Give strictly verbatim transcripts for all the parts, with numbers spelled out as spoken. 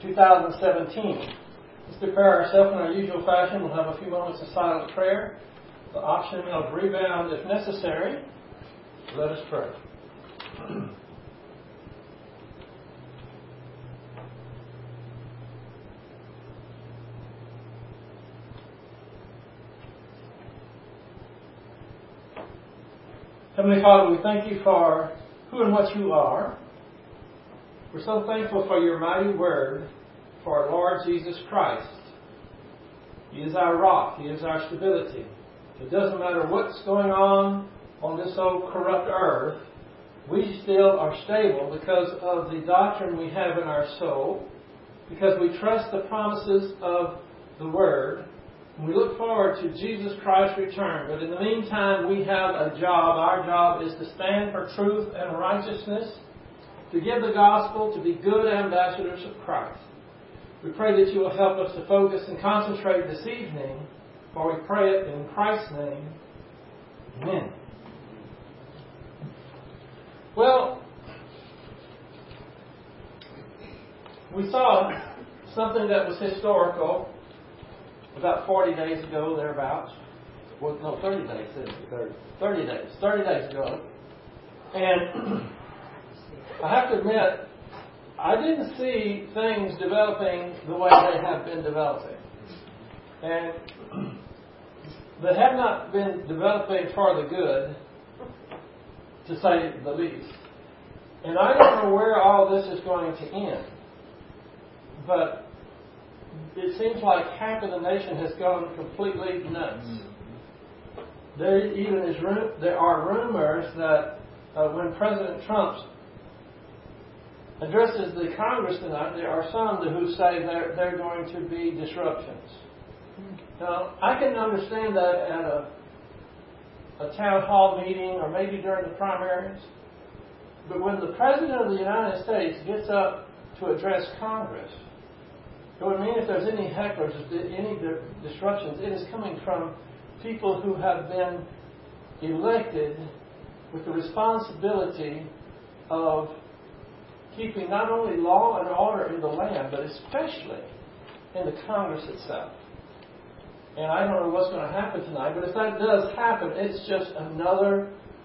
two thousand seventeen. Let's prepare ourselves in our usual fashion. We'll have a few moments of silent prayer, the option of rebound if necessary. Let us pray. Heavenly Father, we thank you for who and what you are. We're so thankful for your mighty word, for our Lord Jesus Christ. He is our rock. He is our stability. It doesn't matter what's going on on this old corrupt earth, we still are stable because of the doctrine we have in our soul, because we trust the promises of the Word, and we look forward to Jesus Christ's return. But in the meantime, we have a job. Our job is to stand for truth and righteousness, to give the gospel, to be good ambassadors of Christ. We pray that you will help us to focus and concentrate this evening, for we pray it in Christ's name. Amen. Well, we saw something that was historical about forty days ago, thereabouts. Well, no, thirty days, thirty, thirty days, thirty days ago. And I have to admit, I didn't see things developing the way they have been developing. And they have not been developing for the good, to say the least. And I don't know where all this is going to end. But it seems like half of the nation has gone completely nuts. There even is there are rumors that uh, when President Trump addresses the Congress tonight, there are some who say there there are going to be disruptions. Now, I can understand that at a a town hall meeting or maybe during the primaries, but when the President of the United States gets up to address Congress, it would mean if there's any hecklers, any disruptions, it is coming from people who have been elected with the responsibility of keeping not only law and order in the land, but especially in the Congress itself. And I don't know what's going to happen tonight, but if that does happen, it's just another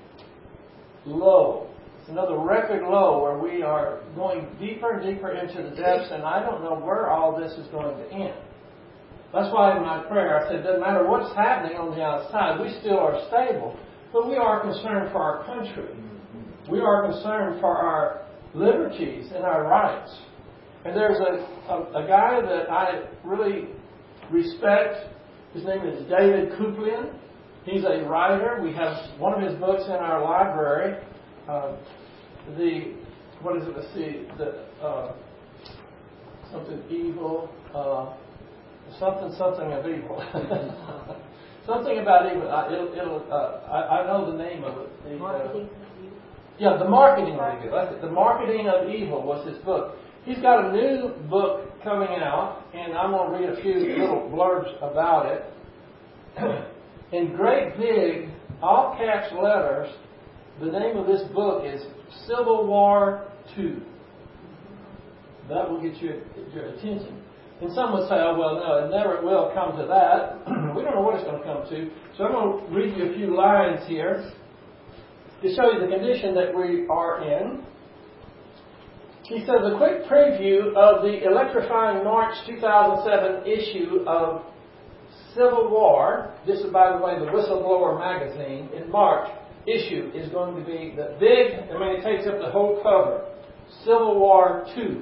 low. It's another record low where we are going deeper and deeper into the depths, and I don't know where all this is going to end. That's why in my prayer I said, it doesn't matter what's happening on the outside, we still are stable, but we are concerned for our country. We are concerned for our liberties and our rights. And there's a, a, a guy that I really respect. His name is David Kuplian. He's a writer. We have one of his books in our library. Uh, the, what is it? Let's see. The, uh, something evil. Uh, something, something of evil. Something about evil. Uh, it'll, it'll, uh, I, I know the name of it. The, uh, yeah, The Marketing of Evil. That's it. The Marketing of Evil was his book. He's got a new book coming out, and I'm going to read a few little blurbs about it. In great big, all caps letters, the name of this book is Civil War two. That will get your, your attention. And some would say, oh, well, no, it never will come to that. We don't know what it's going to come to. So I'm going to read you a few lines here to show you the condition that we are in. He says, a quick preview of the electrifying March two thousand seven issue of Civil War. This is, by the way, the Whistleblower magazine. In March issue is going to be the big, I mean, it takes up the whole cover, Civil War two.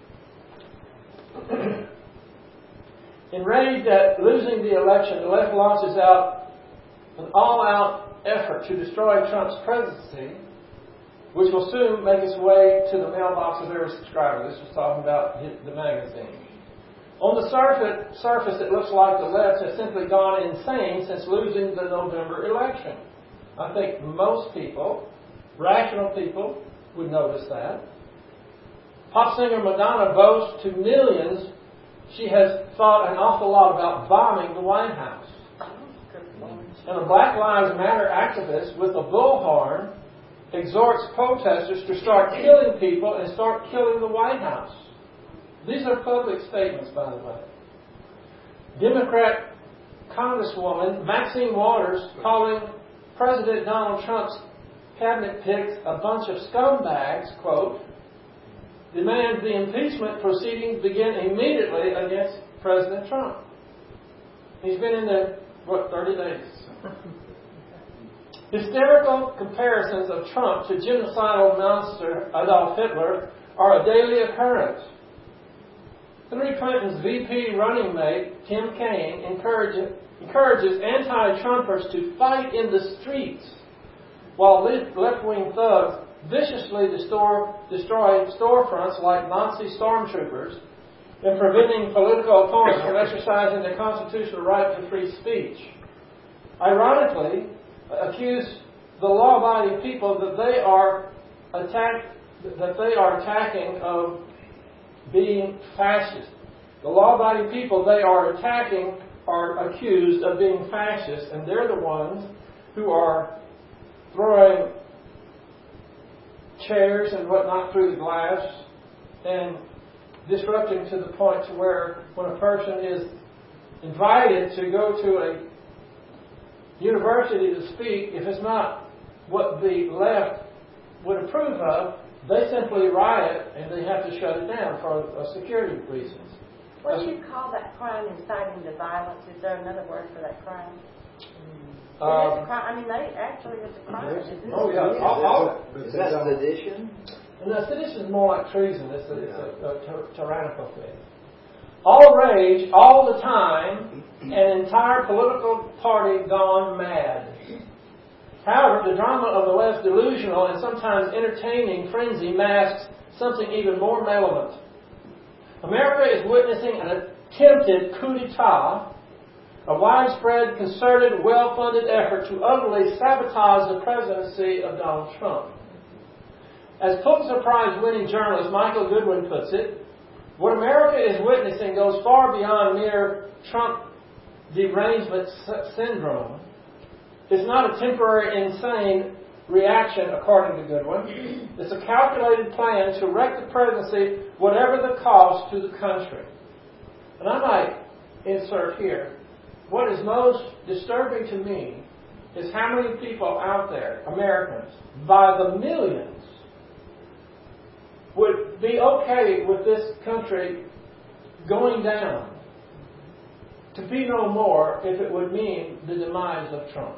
Enraged at losing the election, the left launches out an all-out effort to destroy Trump's presidency, which will soon make its way to the mailbox of every subscriber. This was talking about the magazine. On the surface, surface, it looks like the left has simply gone insane since losing the November election. I think most people, rational people, would notice that. Pop singer Madonna boasts to millions she has thought an awful lot about bombing the White House. And a Black Lives Matter activist with a bullhorn exhorts protesters to start killing people and start killing the White House. These are public statements, by the way. Democrat Congresswoman Maxine Waters calling President Donald Trump's cabinet picks a bunch of scumbags, quote, demands the impeachment proceedings begin immediately against President Trump. He's been in there, what, thirty days? Hysterical comparisons of Trump to genocidal monster Adolf Hitler are a daily occurrence. Hillary Clinton's V P running mate, Tim Kaine, encourages, encourages anti-Trumpers to fight in the streets, while left-wing thugs viciously destroy, destroy storefronts like Nazi stormtroopers and preventing political opponents from exercising their constitutional right to free speech. Ironically, accuse the law-abiding people that they are attack, that they are attacking of being fascist. The law-abiding people they are attacking are accused of being fascist, and they're the ones who are throwing chairs and whatnot through the glass and disrupting to the point to where when a person is invited to go to a university to speak, if it's not what the left would approve of, they simply riot and they have to shut it down for uh, security reasons. What do you call that crime, inciting to violence? Is there another word for that crime? Um, it is a crime. I mean, they actually it's a crime. Isn't it? Oh yeah, all, all, Is that sedition? no, sedition is more like treason. It's a, it's a, a ty- tyrannical thing. All rage, all the time, an entire political party gone mad. However, the drama of the left's delusional and sometimes entertaining frenzy masks something even more malevolent. America is witnessing an attempted coup d'etat, a widespread, concerted, well-funded effort to utterly sabotage the presidency of Donald Trump. As Pulitzer Prize-winning journalist Michael Goodwin puts it, what America is witnessing goes far beyond mere Trump derangement syndrome. It's not a temporary insane reaction, according to Goodwin. It's a calculated plan to wreck the presidency, whatever the cost to the country. And I might insert here, what is most disturbing to me is how many people out there, Americans, by the millions, would be okay with this country going down to be no more if it would mean the demise of Trump.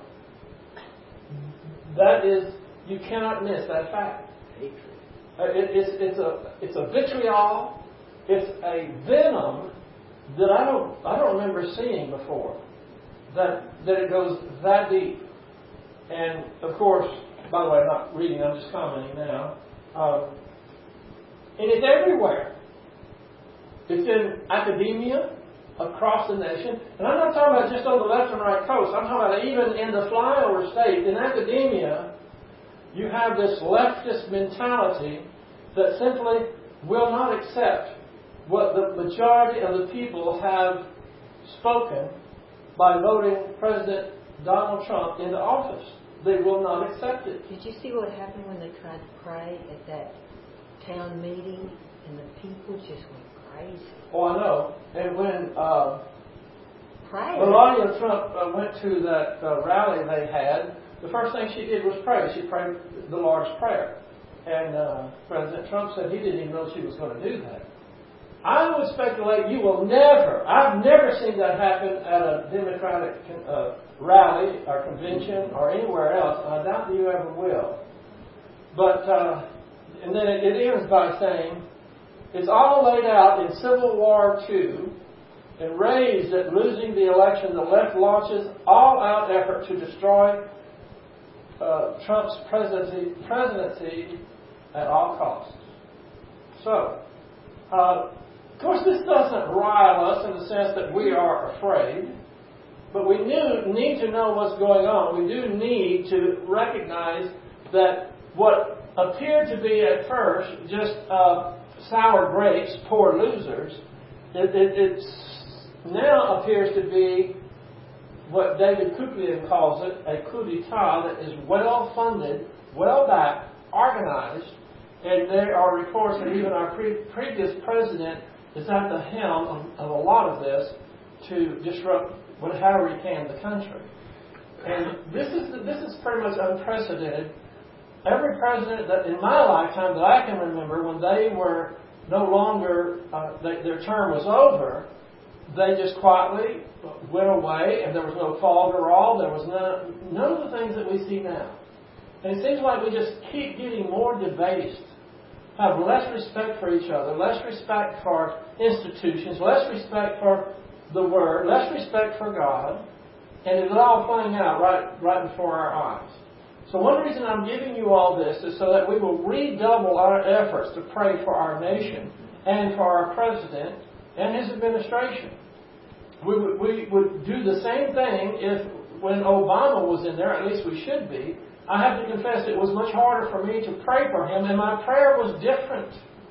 That is, you cannot miss that fact. Hatred. Uh, it, it's, it's a it's a vitriol, it's a venom that I don't I don't remember seeing before. That that it goes that deep. And of course, by the way, I'm not reading, I'm just commenting now. Um, and it's everywhere. It's in academia, across the nation. And I'm not talking about just on the left and right coast. I'm talking about even in the flyover state. In academia, you have this leftist mentality that simply will not accept what the majority of the people have spoken by voting President Donald Trump into office. They will not accept it. Did you see what happened when they tried to pray at that town meeting and the people just went crazy? Oh, I know. And when uh, Pray. Melania Trump uh, went to that uh, rally they had, the first thing she did was pray. She prayed the Lord's Prayer. And uh, President Trump said he didn't even know she was going to do that. I would speculate you will never, I've never seen that happen at a Democratic uh, rally or convention or anywhere else, and I doubt that you ever will. But, uh, and then it, it ends by saying, it's all laid out in Civil War two, and raised at losing the election, the left launches all-out effort to destroy uh, Trump's presidency, presidency at all costs. So, uh, of course, this doesn't rile us in the sense that we are afraid, but we knew, need to know what's going on. We do need to recognize that what appeared to be at first just uh, sour grapes, poor losers, it, it it's now appears to be what David Kuplian calls it, a coup d'etat that is well funded, well backed, organized, and there are reports that even our pre- previous president is at the helm of, of a lot of this to disrupt however he can the country. And this is this is pretty much unprecedented. Every president that in my lifetime that I can remember, when they were no longer, uh, they, their term was over, they just quietly went away, and there was no falderall. There was none, none of the things that we see now. And it seems like we just keep getting more debased, have less respect for each other, less respect for institutions, less respect for the Word, less respect for God, and it's all playing out right, right before our eyes. So one reason I'm giving you all this is so that we will redouble our efforts to pray for our nation and for our president and his administration. We would, we would do the same thing if when Obama was in there, at least we should be. I have to confess it was much harder for me to pray for him, and my prayer was different.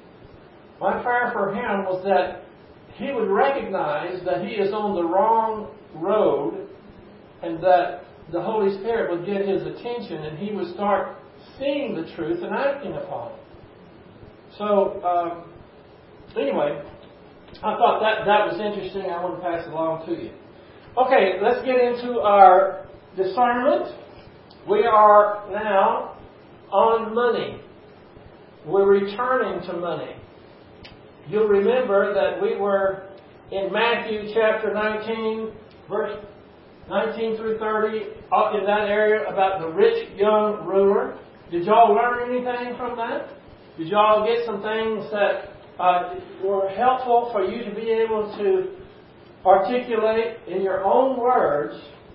My prayer for him was that he would recognize that he is on the wrong road and that the Holy Spirit would get his attention and he would start seeing the truth and acting upon it. So, um, anyway, I thought that, that was interesting. I want to pass it along to you. Okay, let's get into our discernment. We are now on money. We're returning to money. You'll remember that we were in Matthew chapter nineteen, verse nineteen through thirty, up in that area about the rich young ruler. Did y'all learn anything from that? Did y'all get some things that uh, were helpful for you to be able to articulate in your own words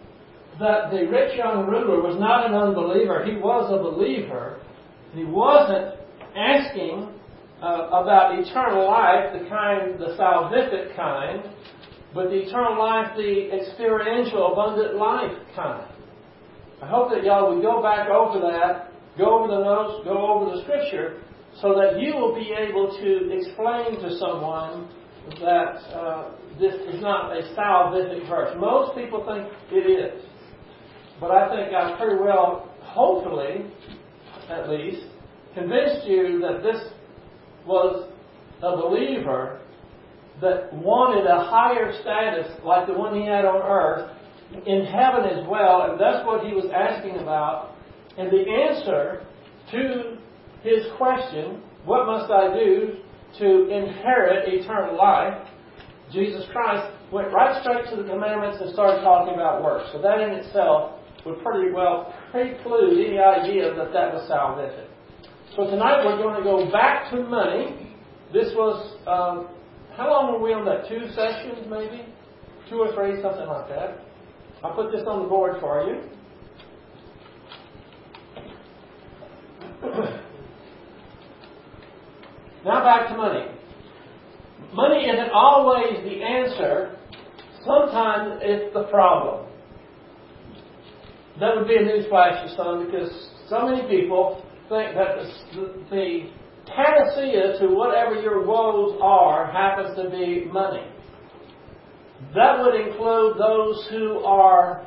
that the rich young ruler was not an unbeliever? He was a believer. He wasn't asking uh, about eternal life, the kind, the salvific kind, but the eternal life, the experiential, abundant life kind. I hope that y'all will go back over that, go over the notes, go over the Scripture, so that you will be able to explain to someone that uh, this is not a salvific verse. Most people think it is. But I think I've pretty well, hopefully, at least, convinced you that this was a believer that wanted a higher status like the one he had on earth in heaven as well, and that's what he was asking about. And the answer to his question, what must I do to inherit eternal life? Jesus Christ went right straight to the commandments and started talking about works. So that in itself would pretty well preclude any idea that that was salvific. So tonight we're going to go back to money. This was, um, how long were we on that? Two sessions maybe? Two or three, something like that. I'll put this on the board for you. Now back to money. Money isn't always the answer. Sometimes it's the problem. That would be a newsflash to some, because so many people think that the, the panacea to whatever your woes are happens to be money. That would include those who are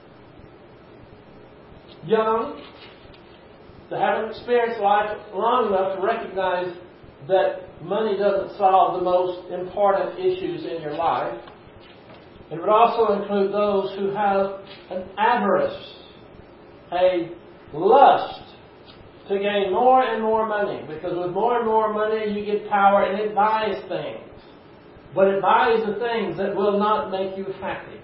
young, that haven't experienced life long enough to recognize that money doesn't solve the most important issues in your life. It would also include those who have an avarice, a lust to gain more and more money. Because with more and more money, you get power and it buys things. But it buys the things that will not make you happy.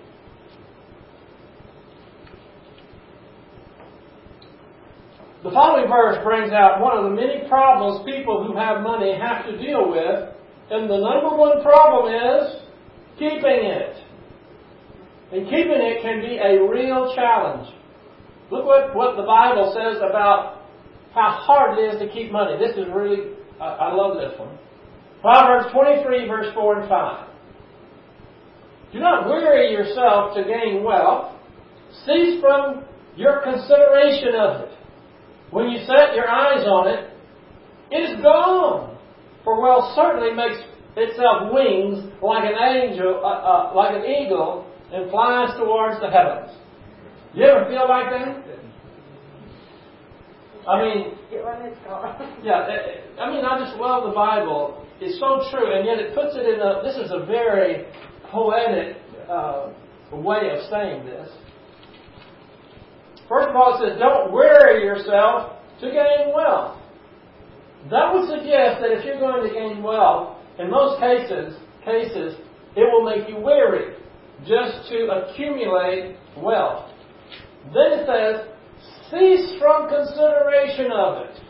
The following verse brings out one of the many problems people who have money have to deal with. And the number one problem is keeping it. And keeping it can be a real challenge. Look what, what the Bible says about how hard it is to keep money. This is really, I, I love this one. Proverbs twenty-three, verse four and five. Do not weary yourself to gain wealth. Cease from your consideration of it. When you set your eyes on it, it is gone. For wealth certainly makes itself wings like an angel, uh, uh, like an eagle, and flies towards the heavens. You ever feel like that? I mean, yeah, I mean, I just love the Bible. It's so true, and yet it puts it in a, this is a very poetic uh, way of saying this. First of all, it says, don't weary yourself to gain wealth. That would suggest that if you're going to gain wealth, in most cases, cases, it will make you weary just to accumulate wealth. Then it says, cease from consideration of it.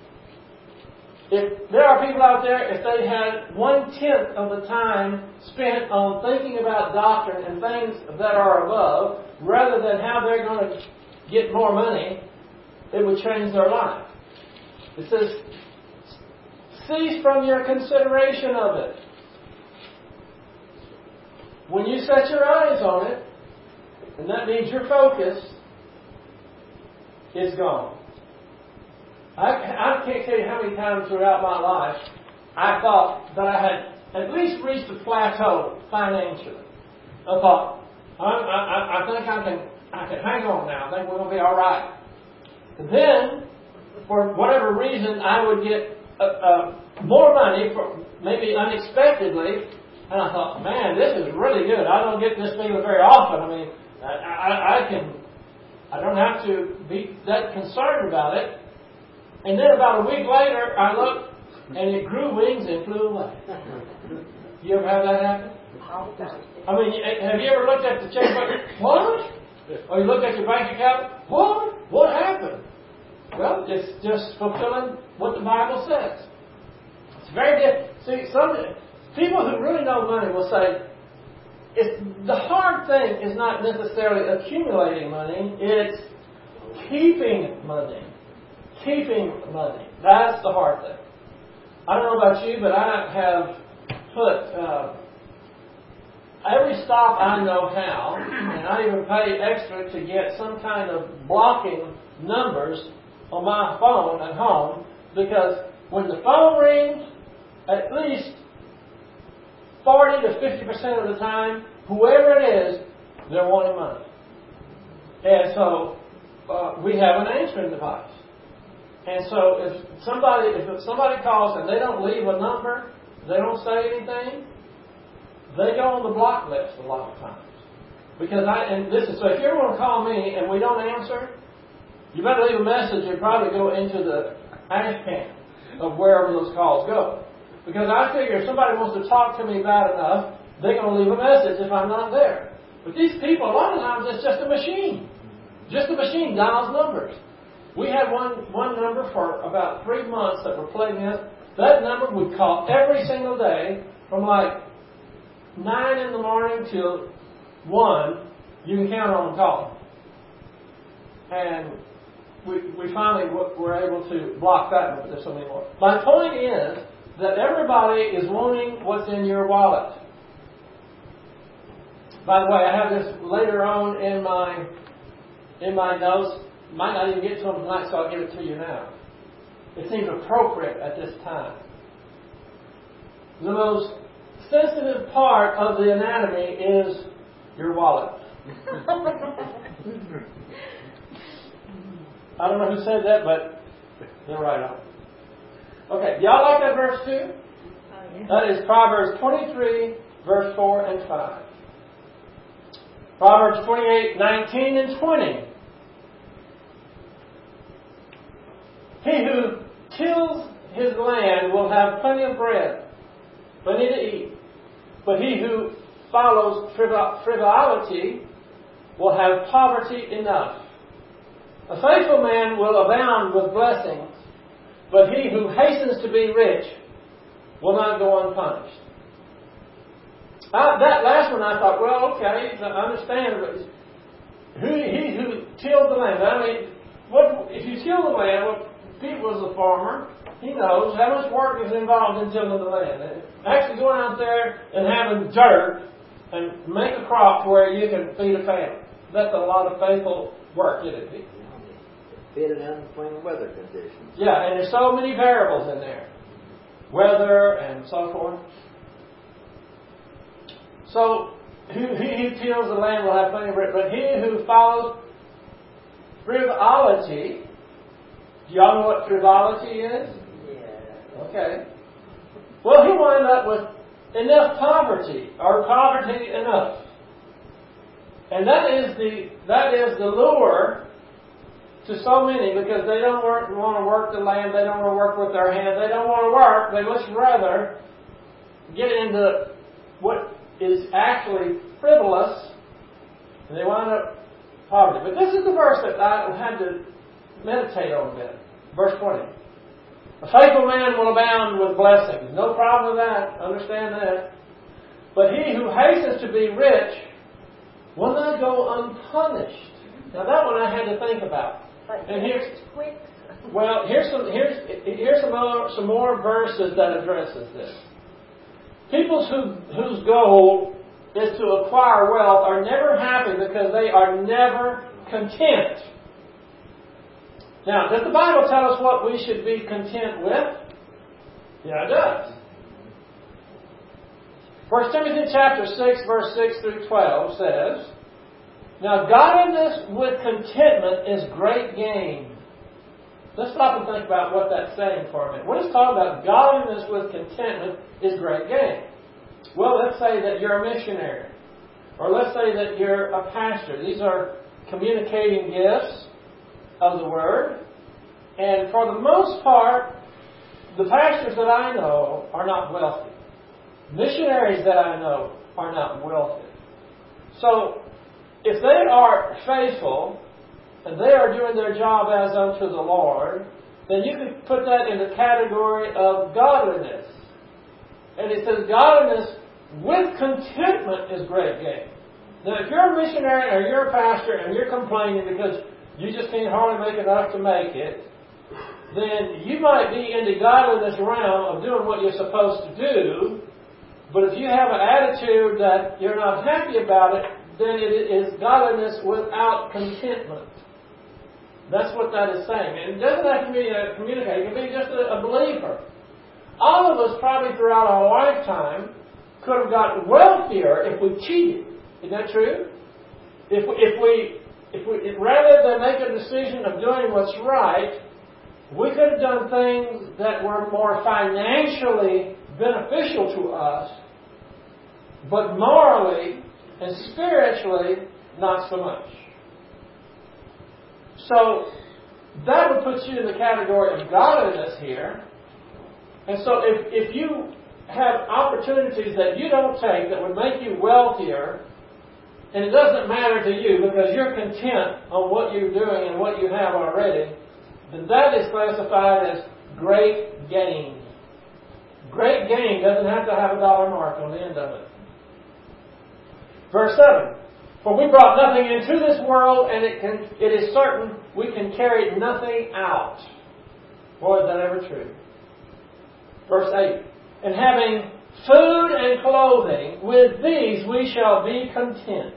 If there are people out there, if they had one-tenth of the time spent on thinking about doctrine and things that are above, rather than how they're going to get more money, it would change their life. It says, cease from your consideration of it. When you set your eyes on it, and that means your focus, it's gone. I, I can't tell you how many times throughout my life I thought that I had at least reached a plateau financially. I thought, I, I, I think I can I can hang on now. I think we're going to be all right. And then, for whatever reason, I would get uh, uh, more money, for maybe unexpectedly, and I thought, man, this is really good. I don't get this feeling very often. I mean, I, I, I can, I don't have to be that concerned about it. And then about a week later, I looked, and it grew wings and flew away. You ever have that happen? I mean, have you ever looked at the checkbook? What? Or you looked at your bank account? What? What happened? Well, it's just fulfilling what the Bible says. It's very different. See, some people who really know money will say, it's, the hard thing is not necessarily accumulating money, it's keeping money. Keeping money. That's the hard thing. I don't know about you, but I have put uh, every stop I know how, and I even pay extra to get some kind of blocking numbers on my phone at home, because when the phone rings, at least forty to fifty percent of the time, whoever it is, they're wanting money. And so uh, we have an answering device. And so if somebody if somebody calls and they don't leave a number, they don't say anything, they go on the block list a lot of times. Because I and listen, so if you ever want to call me and we don't answer, you better leave a message and probably go into the ash can of wherever those calls go. Because I figure if somebody wants to talk to me bad enough, they're going to leave a message if I'm not there. But these people, a lot of times, it's just a machine. Just a machine dials numbers. We had one, one number for about three months that we're playing in. That number would call every single day from like nine in the morning till one. You can count on them calling. And we, we finally were able to block that number. There's so many more. My point is that everybody is wanting what's in your wallet. By the way, I have this later on in my in my notes. Might not even get to them tonight, so I'll give it to you now. It seems appropriate at this time. The most sensitive part of the anatomy is your wallet. I don't know who said that, but they're right on. Okay, y'all like that verse too? Oh, yeah. That is Proverbs twenty-three, verse four and five. Proverbs twenty-eight, nineteen and twenty. He who tills his land will have plenty of bread, plenty to eat. But he who follows frivolity will have poverty enough. A faithful man will abound with blessings, but he who hastens to be rich will not go unpunished. I, that last one I thought, well, okay, I understand, but who, he who tilled the land. I mean, what if you till the land? Well, Pete was a farmer. He knows how much work is involved in tilling the land. Actually going out there and having dirt and make a crop to where you can feed a family. That's a lot of faithful work, isn't it, Pete? Fit in unforeseen weather conditions. Yeah, and there's so many variables in there. Weather and so forth. So, he who tills the land will have plenty of bread, but he who follows frivolity, Do y'all know what frivolity is? Yeah. Okay. Well, he wound up with enough poverty, or poverty enough. And that is the that is the lure to so many, because they don't work, want to work the land, they don't want to work with their hands, they don't want to work, they much rather get into what is actually frivolous, and they wind up poverty. But this is the verse that I had to meditate on a bit. Verse twenty. A faithful man will abound with blessings. No problem with that. Understand that. But he who hastens to be rich will not go unpunished. Now that one I had to think about. Like And here's quick. well, here's some here's here's some more some more verses that addresses this. People who whose goal is to acquire wealth are never happy because they are never content. Now, does the Bible tell us what we should be content with? Yeah, it does. First Timothy chapter six, verse six through twelve says, "Now godliness with contentment is great gain." Let's stop and think about what that's saying for a minute. What it's talking about, godliness with contentment is great gain. Well, let's say that you're a missionary. Or let's say that you're a pastor. These are communicating gifts of the Word. And for the most part, the pastors that I know are not wealthy. Missionaries that I know are not wealthy. So, if they are faithful, and they are doing their job as unto the Lord, then you could put that in the category of godliness. And it says godliness with contentment is great gain. Now, if you're a missionary or you're a pastor and you're complaining because you just can't hardly make enough to make it, then you might be in the godliness realm of doing what you're supposed to do. But if you have an attitude that you're not happy about it, then it is godliness without contentment. That's what that is saying. And it doesn't have to be a communicator. It can be just a, a believer. All of us probably throughout our lifetime could have gotten wealthier if we cheated. Isn't that true? If we, if we, if we, if rather than make a decision of doing what's right, we could have done things that were more financially beneficial to us, but morally and spiritually not so much. So that would put you in the category of godliness here. And so if, if you have opportunities that you don't take that would make you wealthier, and it doesn't matter to you because you're content on what you're doing and what you have already, then that is classified as great gain. Great gain doesn't have to have a dollar mark on the end of it. Verse seven. For we brought nothing into this world, and it can it is certain we can carry nothing out. Boy, is that ever true. Verse eight. And having food and clothing, with these we shall be content.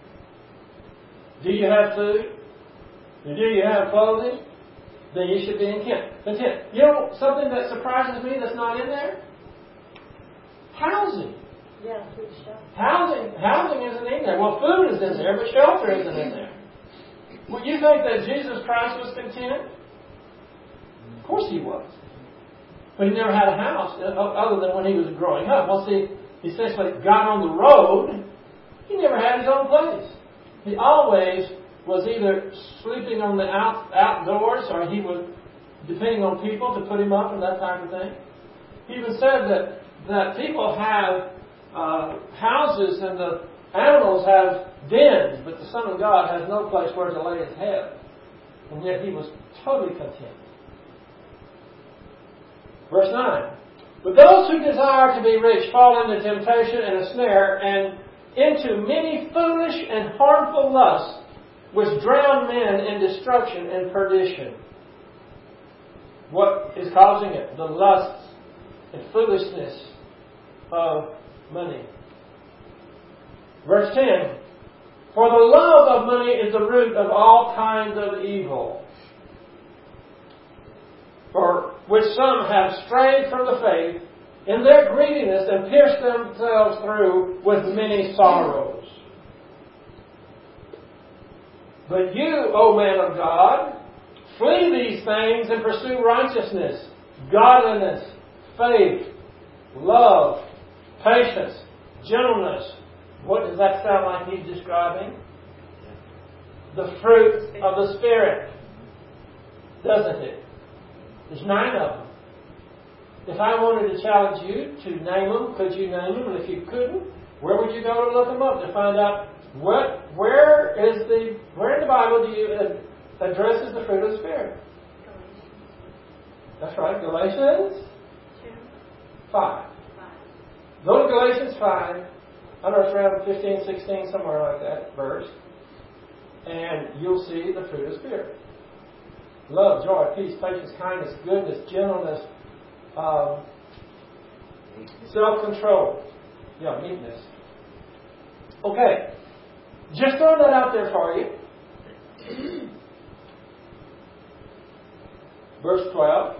Do you have food? Do you have clothing? Then you should be content. You know something that surprises me that's not in there? Housing. Yeah, food shelter. Housing, housing isn't in there. Well, food is in there, but shelter isn't in there. Well, you think that Jesus Christ was content? Of course he was. But he never had a house other than when he was growing up. Once he essentially got on the road, he never had his own place. He always was either sleeping on the out, outdoors or he was depending on people to put him up and that type of thing. He even said that, that people have Uh, houses and the animals have dens, but the Son of God has no place where to lay his head. And yet he was totally content. Verse nine. But those who desire to be rich fall into temptation and a snare, and into many foolish and harmful lusts, which drown men in destruction and perdition. What is causing it? The lusts and foolishness of money. Verse ten. For the love of money is the root of all kinds of evil, for which some have strayed from the faith in their greediness and pierced themselves through with many sorrows. But you, O man of God, Flee these things and pursue righteousness, godliness, faith, love, patience, gentleness. What does that sound like he's describing? The fruit of the Spirit. Doesn't it? There's nine of them. If I wanted to challenge you to name them, could you name them? And if you couldn't, where would you go to look them up to find out what, where is the, where in the Bible do you uh, addresses the fruit of the Spirit? That's right, Galatians five. Go to Galatians five. I don't know, it's around fifteen, sixteen, somewhere like that verse. And you'll see the fruit of the Spirit. Love, joy, peace, patience, kindness, goodness, gentleness, um, self-control. Yeah, meekness. Okay. Just throwing that out there for you. Verse twelve.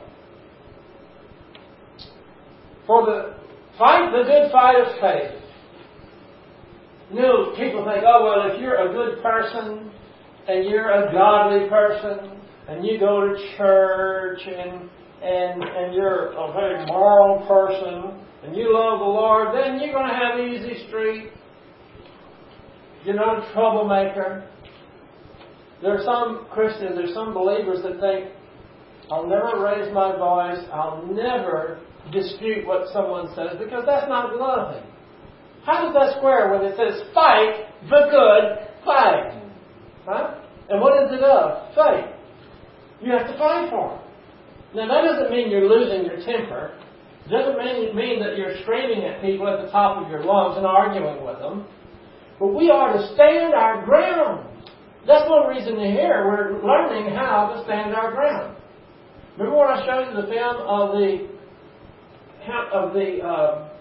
For the fight the good fight of faith. You know, people think, oh, well, if you're a good person and you're a godly person and you go to church and and and you're a very moral person and you love the Lord, then you're going to have easy street. You're not a troublemaker. There are some Christians, there are some believers that think, I'll never raise my voice, I'll never dispute what someone says, because that's not loving. How does that square when it says, fight the good fight? Huh? And what is it of? Faith. You have to fight for it. Now that doesn't mean you're losing your temper. It doesn't mean, mean that you're screaming at people at the top of your lungs and arguing with them. But we are to stand our ground. That's one reason here we're learning how to stand our ground. Remember when I showed you the film of the of the uh,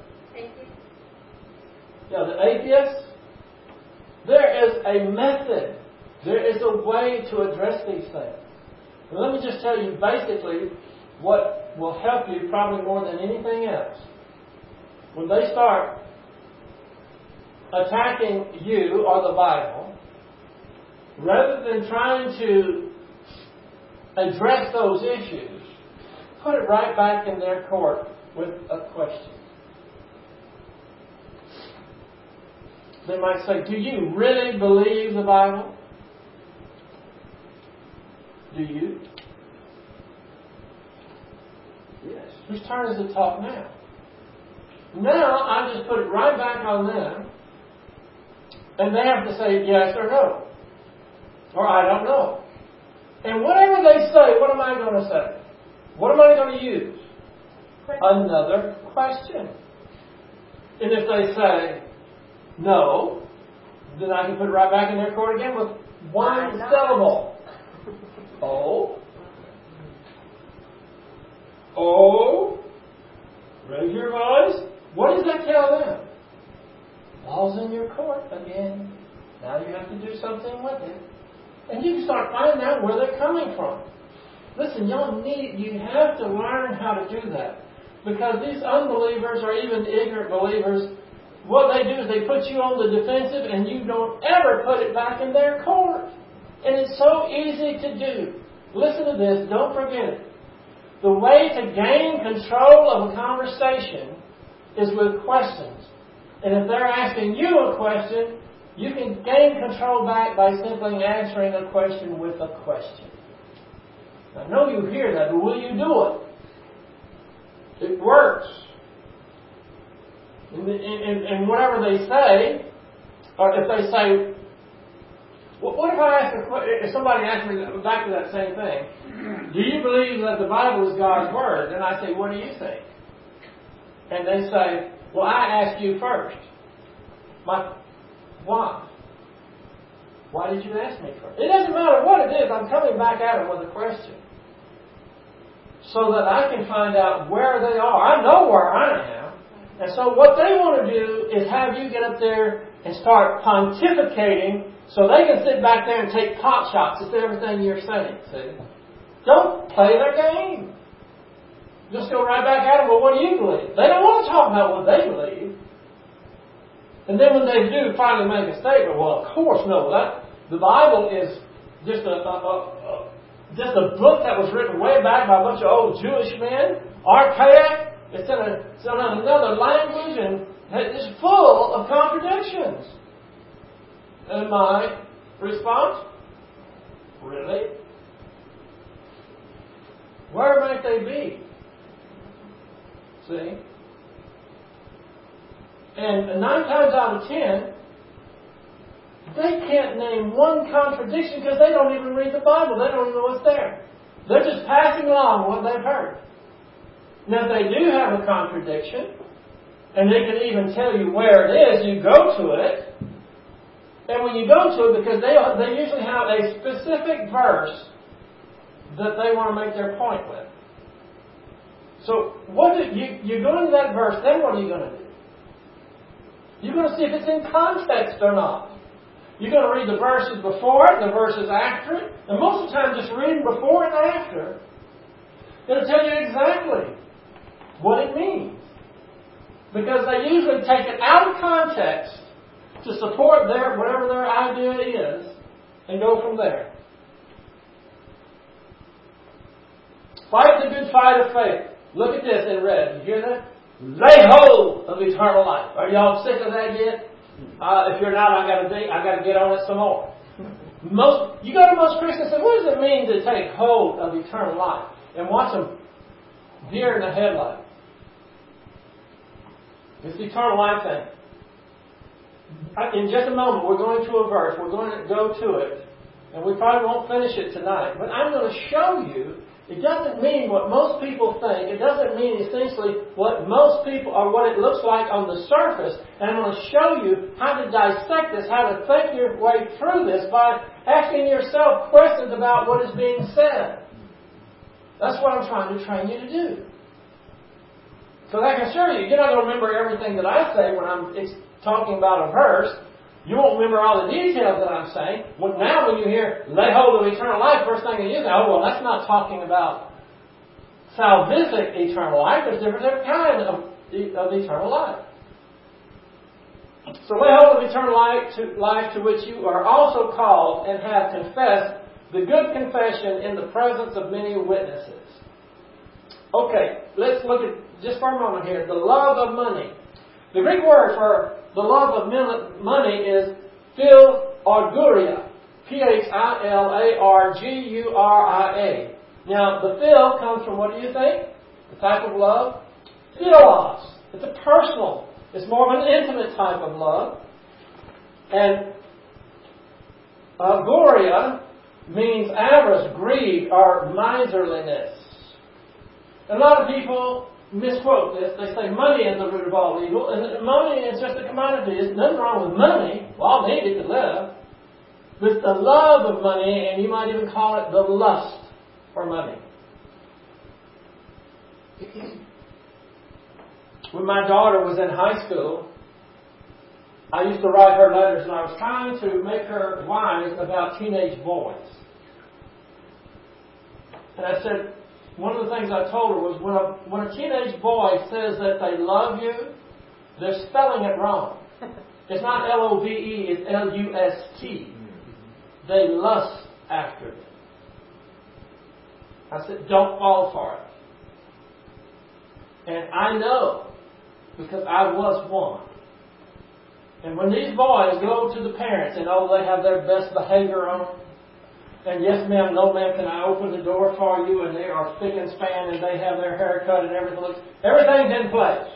yeah the atheists? There is a method. There is a way to address these things. And let me just tell you basically what will help you probably more than anything else. When they start attacking you or the Bible, rather than trying to address those issues, put it right back in their court with a question. They might say, do you really believe the Bible? Do you? Yes. Whose turn is it to talk now? Now, I just put it right back on them, and they have to say yes or no. Or I don't know. And whatever they say, what am I going to say? What am I going to use? Another question. And if they say no, then I can put it right back in their court again with one syllable. Oh. Oh. Raise your voice. What does that tell them? Ball's in your court again. Now you have to do something with it. And you can start finding out where they're coming from. Listen, y'all need, you have to learn how to do that. Because these unbelievers or even ignorant believers, what they do is they put you on the defensive and you don't ever put it back in their court. And it's so easy to do. Listen to this, don't forget it. The way to gain control of a conversation is with questions. And if they're asking you a question, you can gain control back by simply answering a question with a question. I know you hear that, but will you do it? It works. And, and, and whatever they say, or if they say, what if I ask a, if somebody asks me back to that same thing, do you believe that the Bible is God's Word? And I say, what do you think? And they say, well, I ask you first. My, why? Why did you ask me first? It doesn't matter what it is. I'm coming back at them with a question. So that I can find out where they are. I know where I am. And so what they want to do is have you get up there and start pontificating so they can sit back there and take pot shots at everything you're saying. See? Don't play their game. Just go right back at them, well, what do you believe? They don't want to talk about what they believe. And then when they do finally make a statement, well, of course, no. That, the Bible is just a, a, a, just a book that was written way back by a bunch of old Jewish men, archaic. It's in, a, it's in another language, and it's full of contradictions. And my response, really? Where might they be? See? And nine times out of ten, they can't name one contradiction because they don't even read the Bible. They don't even know what's there. They're just passing along what they've heard. Now, if they do have a contradiction, and they can even tell you where it is, you go to it. And when you go to it, because they they usually have a specific verse that they want to make their point with. So, what do you, you go into that verse, then what are you going to do? You're going to see if it's in context or not. You're going to read the verses before it, the verses after it, and most of the time just reading before and after, it'll tell you exactly what it means. Because they usually take it out of context to support their whatever their idea is and go from there. Fight the good fight of faith. Look at this in red. You hear that? Lay hold of eternal life. Are y'all sick of that yet? Uh, if you're not, I got to I got to get on it some more. Most you go to most Christians and say, what does it mean to take hold of eternal life? And watch them deer in the headlights. It's the eternal life thing. In just a moment, we're going to a verse. We're going to go to it, and we probably won't finish it tonight. But I'm going to show you. It doesn't mean what most people think. It doesn't mean essentially what most people, or what it looks like on the surface. And I'm going to show you how to dissect this, how to think your way through this by asking yourself questions about what is being said. That's what I'm trying to train you to do. So I can assure you, you're not going to remember everything that I say when I'm talking about a verse. You won't remember all the details that I'm saying. Well, now when you hear, lay hold of eternal life, first thing that you say, oh, well, that's not talking about salvific eternal life. There's different, different kinds of, of eternal life. So lay hold of eternal life to, life to which you are also called and have confessed the good confession in the presence of many witnesses. Okay, let's look at, just for a moment here, the love of money. The Greek word for the love of money is philauguria. P H I L A R G U R I A. Now, the phil comes from, what do you think? The type of love? Philos. It's a personal. It's more of an intimate type of love. And auguria means avarice, greed, or miserliness. And a lot of people misquote this. They say money is the root of all evil, and money is just a commodity. There's nothing wrong with money. We all need it to live. But it's the love of money, and you might even call it the lust for money. When my daughter was in high school, I used to write her letters, and I was trying to make her wise about teenage boys. And I said, one of the things I told her was when a, when a teenage boy says that they love you, they're spelling it wrong. It's not L O V E, it's L U S T. They lust after it. I said, don't fall for it. And I know, because I was one. And when these boys go to the parents and, oh, they have their best behavior on, and yes, ma'am, no, ma'am, can I open the door for you? And they are spick and span, and they have their hair cut, and everything looks, everything's in place.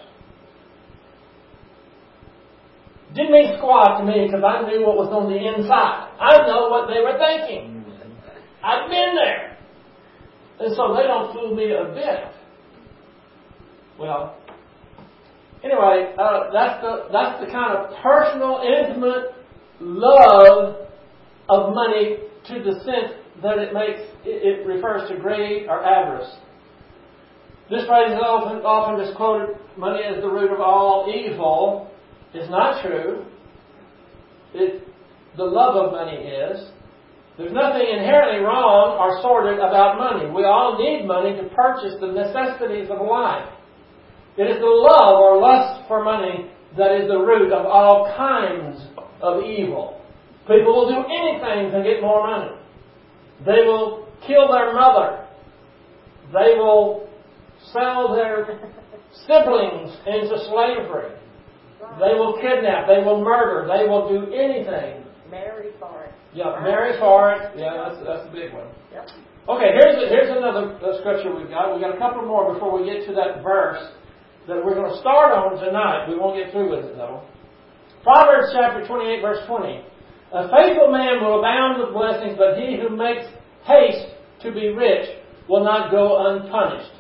Didn't mean squat to me because I knew what was on the inside. I know what they were thinking. I've been there. And so they don't fool me a bit. Well, anyway, uh, that's the that's the kind of personal, intimate love of money, to the sense that it makes it, it refers to greed or avarice. This phrase is often often misquoted. Money is the root of all evil. It's not true. It, the love of money is. There's nothing inherently wrong or sordid about money. We all need money to purchase the necessities of life. It is the love or lust for money that is the root of all kinds of evil. People will do anything to get more money. They will kill their mother. They will sell their siblings into slavery. They will kidnap. They will murder. They will do anything. Marry for it. Yeah, marry for it. Yeah, that's, that's a big one. Yep. Okay, here's here's another uh, scripture we've got. We've got a couple more before we get to that verse that we're going to start on tonight. We won't get through with it, though. Proverbs chapter twenty-eight, verse twenty. A faithful man will abound with blessings, but he who makes haste to be rich will not go unpunished.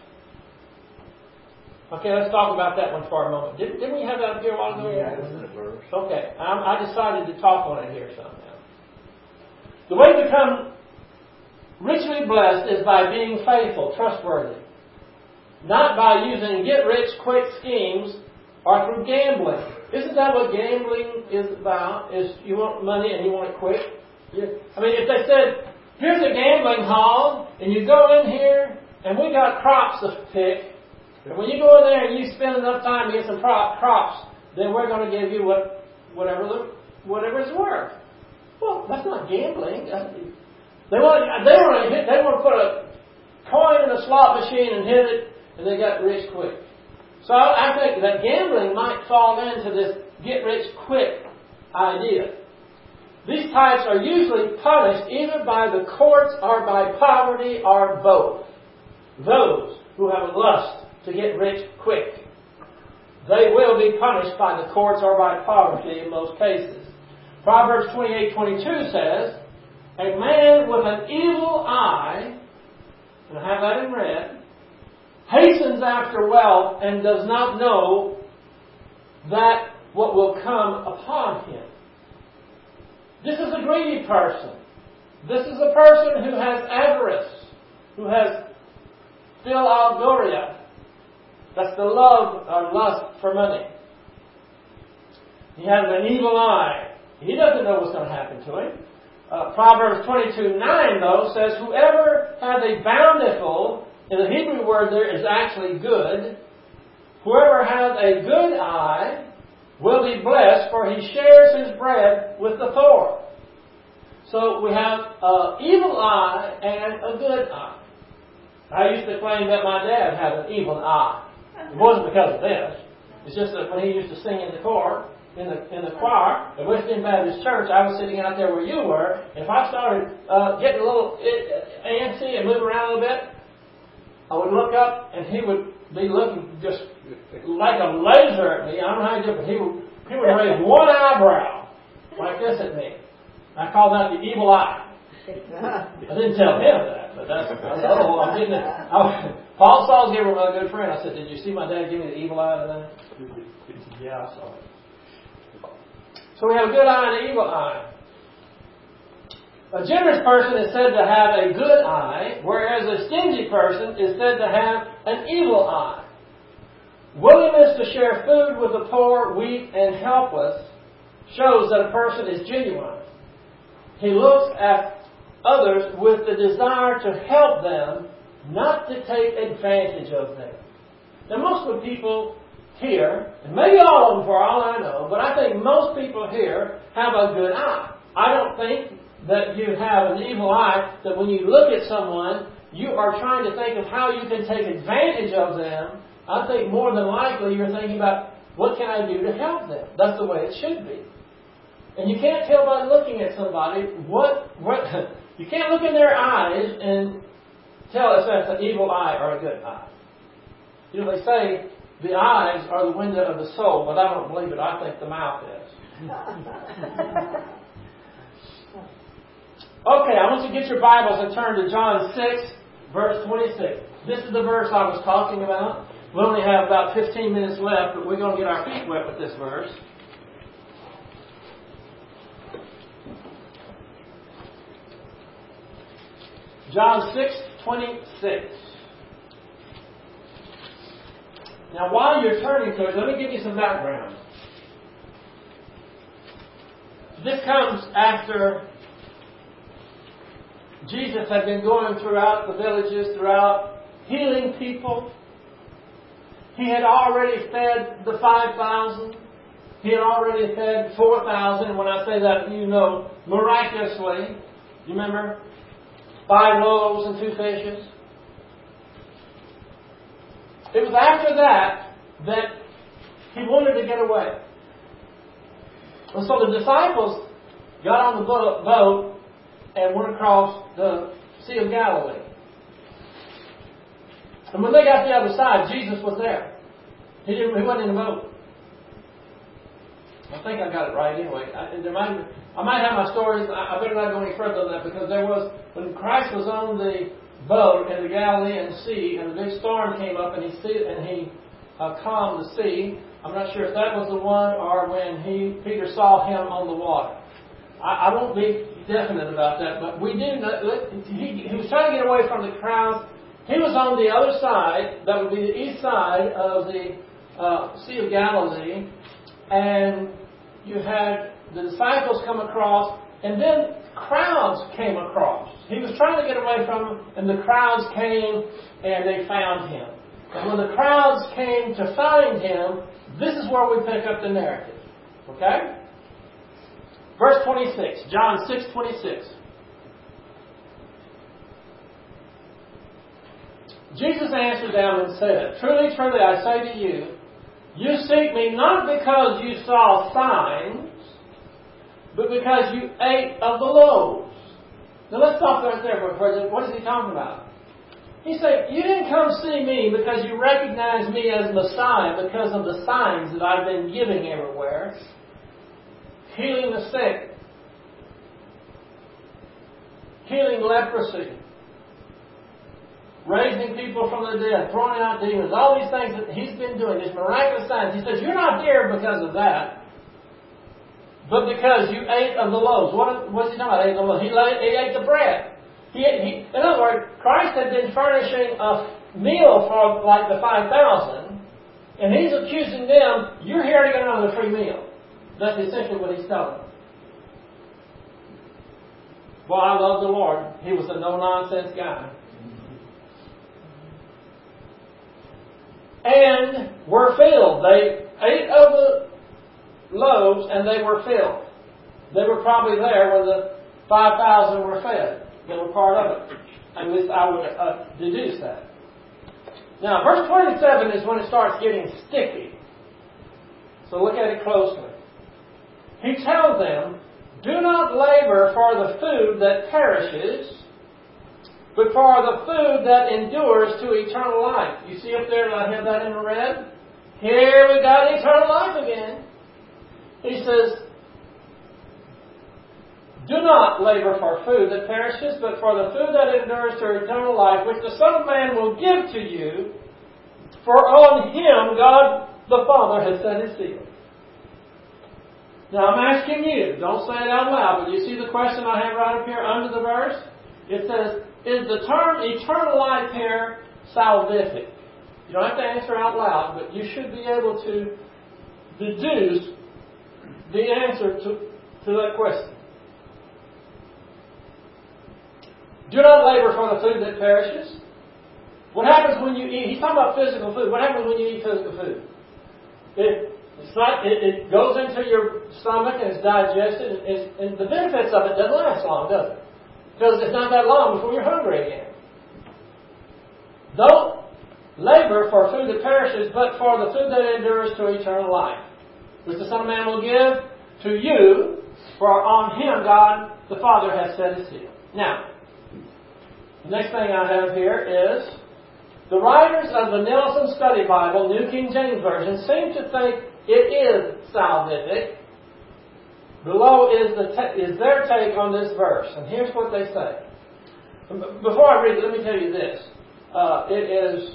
Okay, let's talk about that one for a moment. Didn't, didn't we have that up here a while ago? Yeah, that's in the verse. Okay, I, I decided to talk on it here somehow. The way to become richly blessed is by being faithful, trustworthy. Not by using get-rich-quick schemes or through gambling. Isn't that what gambling is about? Is you want money and you want it quick? You, I mean, if they said, here's a gambling hall, and you go in here, and we got crops to pick, and when you go in there and you spend enough time to get some crop, crops, then we're going to give you what, whatever the, whatever it's worth. Well, that's not gambling. They want, they want to hit, they want to put a coin in a slot machine and hit it, and they got rich quick. So I think that gambling might fall into this get-rich-quick idea. These types are usually punished either by the courts or by poverty or both. Those who have lust to get rich quick, they will be punished by the courts or by poverty in most cases. Proverbs twenty-eight twenty-two says, a man with an evil eye, and I have that in red, hastens after wealth and does not know that what will come upon him. This is a greedy person. This is a person who has avarice, who has philalgoria. That's the love or lust for money. He has an evil eye. He doesn't know what's going to happen to him. Uh, Proverbs twenty-two nine, though, says, whoever has a bountiful, and the Hebrew word there is actually good, whoever has a good eye will be blessed, for he shares his bread with the poor. So we have an evil eye and a good eye. I used to claim that my dad had an evil eye. It wasn't because of this. It's just that when he used to sing in the choir, in the in the choir at West End Baptist Church, I was sitting out there where you were. If I started uh, getting a little antsy and moving around a little bit, I would look up and he would be looking just like a laser at me. I don't know how he did it, but he would he would raise one eyebrow like this at me. I call that the evil eye. I didn't tell him that, but that's, that's oh, I'm getting it. I, Paul Salzgiver, my good friend, I said, did you see my dad give me the evil eye today? He said, yeah, I saw it. So we have a good eye and an evil eye. A generous person is said to have a good eye, whereas a stingy person is said to have an evil eye. Willingness to share food with the poor, weak, and helpless shows that a person is genuine. He looks at others with the desire to help them, not to take advantage of them. Now, most of the people here, and maybe all of them for all I know, but I think most people here have a good eye. I don't think that you have an evil eye, that when you look at someone, you are trying to think of how you can take advantage of them. I think more than likely you're thinking about, what can I do to help them? That's the way it should be. And you can't tell by looking at somebody what, what you can't look in their eyes and tell if that's an evil eye or a good eye. You know, they say the eyes are the window of the soul, but I don't believe it. I think the mouth is. Okay, I want you to get your Bibles and turn to John six, verse twenty-six. This is the verse I was talking about. We only have about fifteen minutes left, but we're going to get our feet wet with this verse. John six twenty-six. Now, while you're turning to it, let me give you some background. This comes after Jesus had been going throughout the villages, throughout healing people. He had already fed the five thousand. He had already fed four thousand. When I say that, you know, miraculously. You remember? five loaves and two fishes. It was after that that he wanted to get away. And so the disciples got on the boat and went across the Sea of Galilee. And when they got to the other side, Jesus was there. He didn't. He wasn't in the boat. I think I got it right anyway. I, there might, I might have my stories. I, I better not go any further than that, because there was, when Christ was on the boat in the Galilean Sea, and the big storm came up, and he see, and he uh, calmed the sea. I'm not sure if that was the one or when he Peter saw him on the water. I, I won't be definite about that, but we do know he, he was trying to get away from the crowds. He was on the other side. That would be the east side of the uh, Sea of Galilee, and you had the disciples come across, and then crowds came across. He was trying to get away from them, and the crowds came and they found him. And when the crowds came to find him, this is where we pick up the narrative. Okay? Verse twenty-six, John six twenty-six. Jesus answered them and said, "Truly, truly, I say to you, you seek me not because you saw signs, but because you ate of the loaves." Now let's stop right there for a second. What is he talking about? He said, you didn't come see me because you recognize me as Messiah because of the signs that I've been giving everywhere. Healing the sick. Healing leprosy. Raising people from the dead. Throwing out demons. All these things that he's been doing. These miraculous signs. He says, you're not here because of that. But because you ate of the loaves. What was he talking about? Ate the loaves. He, he ate the bread. He, he, in other words, Christ had been furnishing a meal for like the five thousand, and he's accusing them, you're here to get another free meal. That's essentially what he's telling them. Well, I love the Lord. He was a no-nonsense guy. And were filled. They ate of the loaves and they were filled. They were probably there when the five thousand were fed. They were part of it. At least I would uh, deduce that. Now, verse twenty-seven is when it starts getting sticky. So look at it closely. He tells them, do not labor for the food that perishes, but for the food that endures to eternal life. You see up there, I have that in red? Here we got eternal life again. He says, do not labor for food that perishes, but for the food that endures to eternal life, which the Son of Man will give to you, for on him God the Father has set his seal. Now I'm asking you, don't say it out loud, but you see the question I have right up here under the verse? It says, is the term eternal life here salvific? You don't have to answer out loud, but you should be able to deduce the answer to, to that question. Do not labor for the food that perishes. What happens when you eat? He's talking about physical food. What happens when you eat physical food? It, it's not, it, it goes into your stomach and it's digested. It's, and the benefits of it doesn't last long, does it? Because it's not that long before you're hungry again. Don't labor for food that perishes, but for the food that endures to eternal life, which the Son of Man will give to you, for on him God the Father has set his seal. Now, the next thing I have here is the writers of the Nelson Study Bible, New King James Version, seem to think it is salvific. Below is, the te- is their take on this verse. And here's what they say. Before I read it, let me tell you this. Uh, it is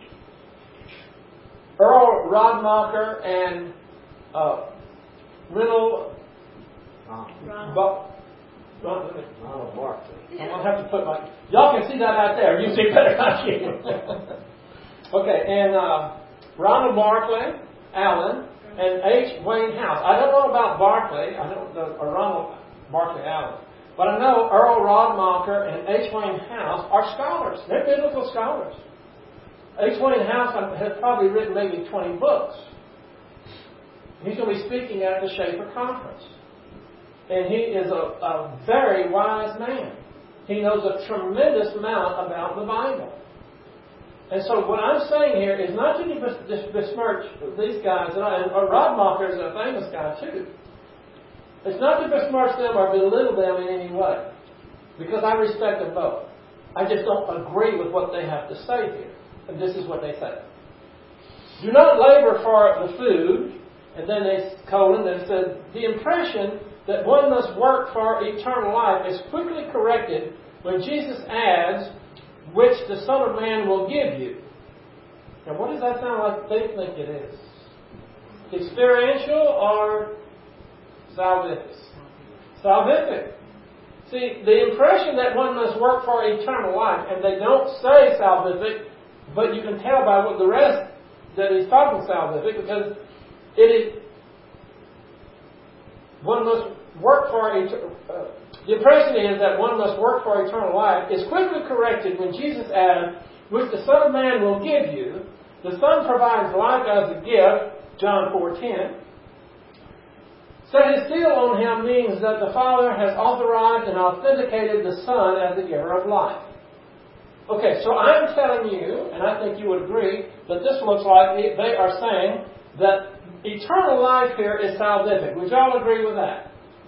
Earl Rodmacher and uh, Reynold Ronald Barclay. I'll have to put my... Y'all can see that out there. You see better than I can. Okay, and uh, Ronald Barclay, Allen, and H. Wayne House. I don't know about Barclay. I don't know, or Ronald Barclay Allen. But I know Earl Rodmacher and H. Wayne House are scholars. They're biblical scholars. H. Wayne House has probably written maybe twenty books. He's going to be speaking at the Schaefer Conference. And he is a, a very wise man. He knows a tremendous amount about the Bible. And so what I'm saying here is not to besmirch these guys, and Rod Mocker is a famous guy too. It's not to besmirch them or belittle them in any way, because I respect them both. I just don't agree with what they have to say here. And this is what they say. Do not labor for the food, and then they colon, they said, the impression that one must work for eternal life is quickly corrected when Jesus adds, which the Son of Man will give you. Now, what does that sound like they think it is? Experiential or salvific? Salvific. See, the impression that one must work for eternal life, and they don't say salvific, but you can tell by what the rest that he's talking salvific, because it is one must work for eternal. Uh, the impression is that one must work for eternal life is quickly corrected when Jesus adds, which the Son of Man will give you. The Son provides life as a gift, John four ten. Set his seal on him means that the Father has authorized and authenticated the Son as the giver of life. Okay, so I'm telling you, and I think you would agree, that this looks like they are saying that eternal life here is salvific. Would you all agree with that?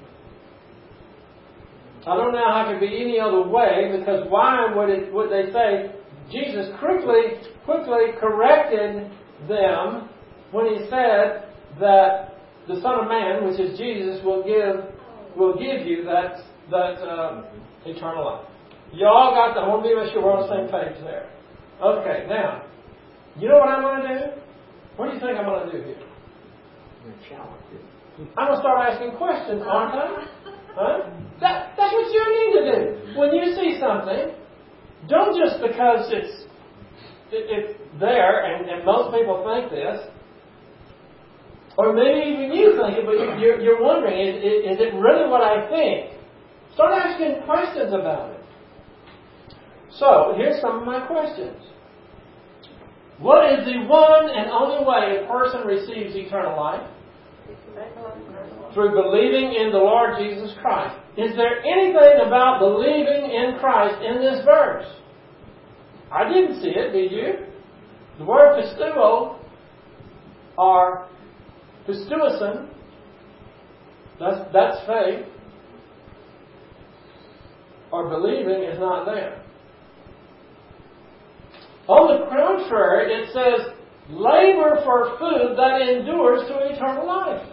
I don't know how it could be any other way, because why would it, would they say Jesus quickly, quickly corrected them when he said that the Son of Man, which is Jesus, will give will give you that that uh, eternal life. Y'all got that? I want to be sure we're on the same page there. Okay, now, you know what I'm going to do? What do you think I'm going to do here? I'm going to start asking questions, aren't I? Huh? That, that's what you need to do. When you see something, don't just because it's it, it's there, and, and most people think this, or maybe even you think it, but you're, you're wondering, is, is it really what I think? Start asking questions about it. So, here's some of my questions. What is the one and only way a person receives eternal life? Through believing in the Lord Jesus Christ. Is there anything about believing in Christ in this verse? I didn't see it, did you? The word pistuo, or pistuosin, that's, that's faith, or believing is not there. On the contrary, it says, labor for food that endures to eternal life.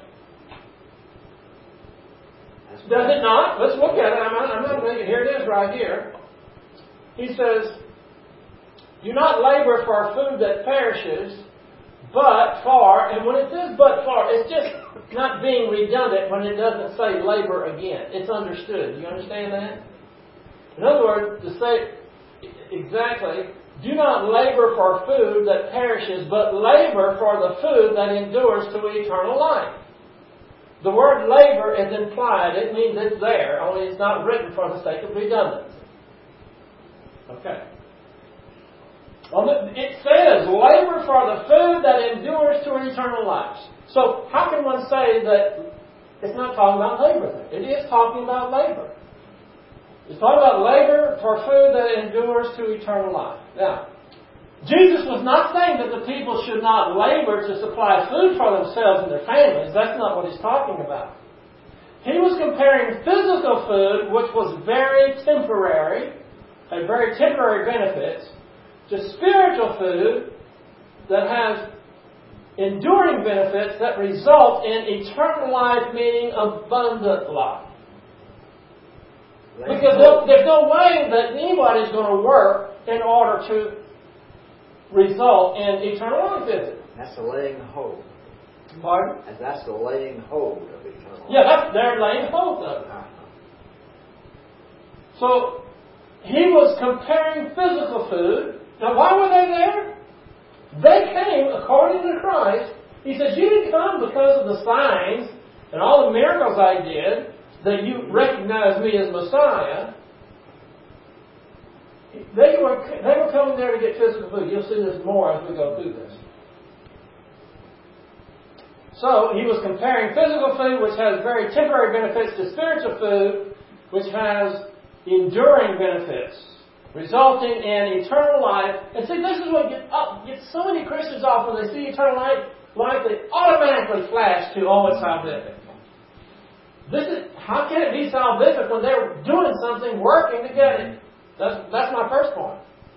Does it not? Let's look at it. I'm not, I'm not making it. Here it is right here. He says, do not labor for food that perishes, but for, and when it says but for, it's just not being redundant when it doesn't say labor again. It's understood. Do you understand that? In other words, to say exactly, do not labor for food that perishes, but labor for the food that endures to eternal life. The word labor is implied. It means it's there, only it's not written for the sake of redundancy. Okay. Well, it says, labor for the food that endures to eternal life. So, how can one say that it's not talking about labor there? It is talking about labor. It's talking about labor for food that endures to eternal life. Now, Jesus was not saying that the people should not labor to supply food for themselves and their families. That's not what he's talking about. He was comparing physical food, which was very temporary, had very temporary benefits, to spiritual food that has enduring benefits that result in eternal life, meaning abundant life. Because there's no way that anybody's going to work in order to result in eternal life, is it? That's the laying hold. Pardon? And that's the laying hold of eternal life. Yeah, that's, they're laying hold of it. Uh-huh. So, he was comparing physical food. Now, why were they there? They came, according to Christ. He says, you didn't come because of the signs and all the miracles I did, that you recognize me as Messiah. They were, they were coming there to get physical food. You'll see this more as we go through this. So, he was comparing physical food, which has very temporary benefits, to spiritual food, which has enduring benefits, resulting in eternal life. And see, this is what gets, oh, gets so many Christians off when they see eternal life, life they automatically flash to, oh, it's salvific. This is, how can it be salvific when they're doing something, working to get it? That's, that's my first point.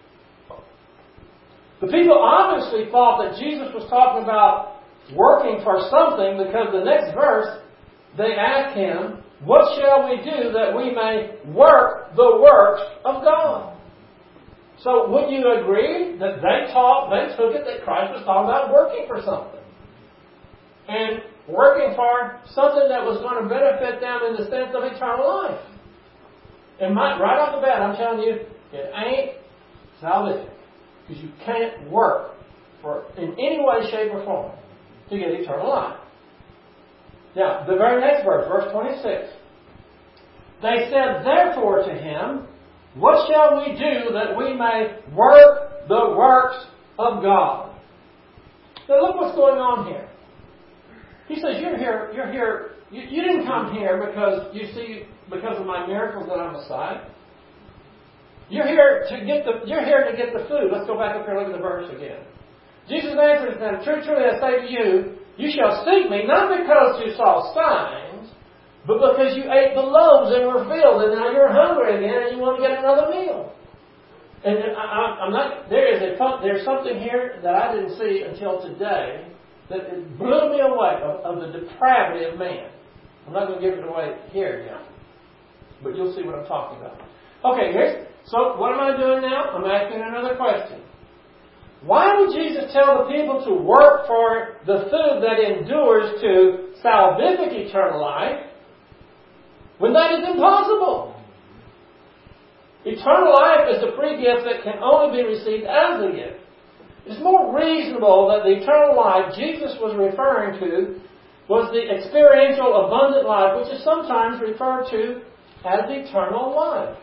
The people obviously thought that Jesus was talking about working for something, because the next verse, they asked him, what shall we do that we may work the works of God? So would you agree that they taught, they took it that Christ was talking about working for something? And working for something that was going to benefit them in the sense of eternal life. And my, right off the bat, I'm telling you, it ain't salvific. Because you can't work for in any way, shape, or form to get eternal life. Now, the very next verse, verse twenty-six. They said, therefore to him, what shall we do that we may work the works of God? Now look what's going on here. He says, you're here, you're here, you, you didn't come here because you see, because of my miracles that I'm Messiah. You're here to get the you're here to get the food. Let's go back up here and look at the verse again. Jesus answered them, truly, truly, I say to you, you shall seek me, not because you saw signs, but because you ate the loaves and were filled, and now you're hungry again and you want to get another meal. And I, I'm not. There is a there's something here that I didn't see until today that it blew me away of, of the depravity of man. I'm not going to give it away here yet, but you'll see what I'm talking about. Okay, here's. So, what am I doing now? I'm asking another question. Why would Jesus tell the people to work for the food that endures to salvific eternal life when that is impossible? Eternal life is a free gift that can only be received as a gift. It's more reasonable that the eternal life Jesus was referring to was the experiential abundant life, which is sometimes referred to as eternal life.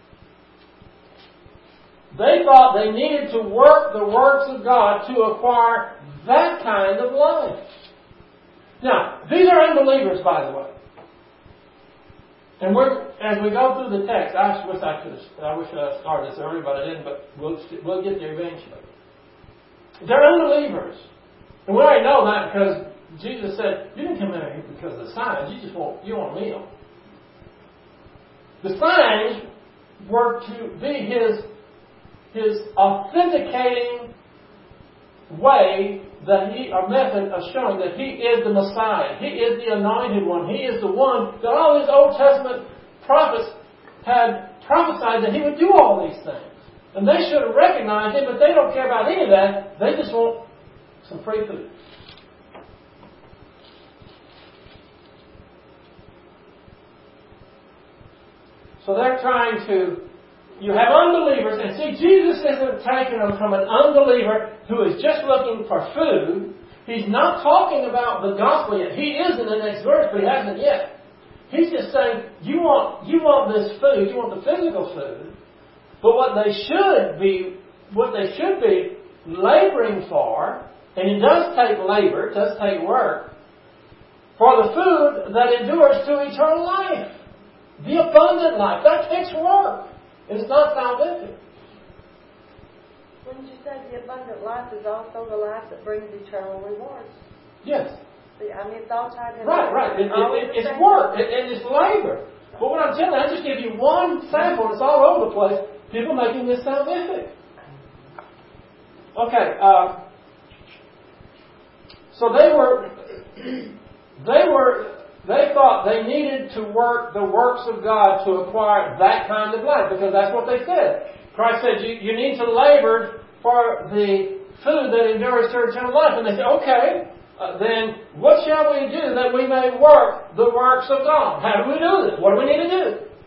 They thought they needed to work the works of God to acquire that kind of life. Now, these are unbelievers, by the way. And we're, as we go through the text, I wish I could have, I wish I started this earlier, but I didn't, but we'll, we'll get there eventually. They're unbelievers. And we already know that because Jesus said, you didn't come in here because of the signs, you just want, you want a meal. The signs were to be His His authenticating way that he, or method of showing that He is the Messiah. He is the anointed one. He is the one that all these Old Testament prophets had prophesied that He would do all these things. And they should have recognized Him, but they don't care about any of that. They just want some free food. So they're trying to... You have unbelievers, and see, Jesus isn't taking them from an unbeliever who is just looking for food. He's not talking about the gospel yet. He is in the next verse, but He hasn't yet. He's just saying, you want, you want this food, you want the physical food, but what they should be, what they should be laboring for, and it does take labor, it does take work, for the food that endures to eternal life. The abundant life. That takes work. It's not salvific. Wouldn't you say the abundant life is also the life that brings eternal rewards? Yes. See, I mean, it's all tied in. Right, right. It, it, it, it's work. It, and it's labor. But what I'm telling you, I just give you one sample. It's all over the place. People making this salvific. Okay. Uh, so they were... They were... They thought they needed to work the works of God to acquire that kind of life, because that's what they said. Christ said, you, you need to labor for the food that endures to eternal life. And they said, okay, uh, then what shall we do that we may work the works of God? How do we do this? What do we need to do?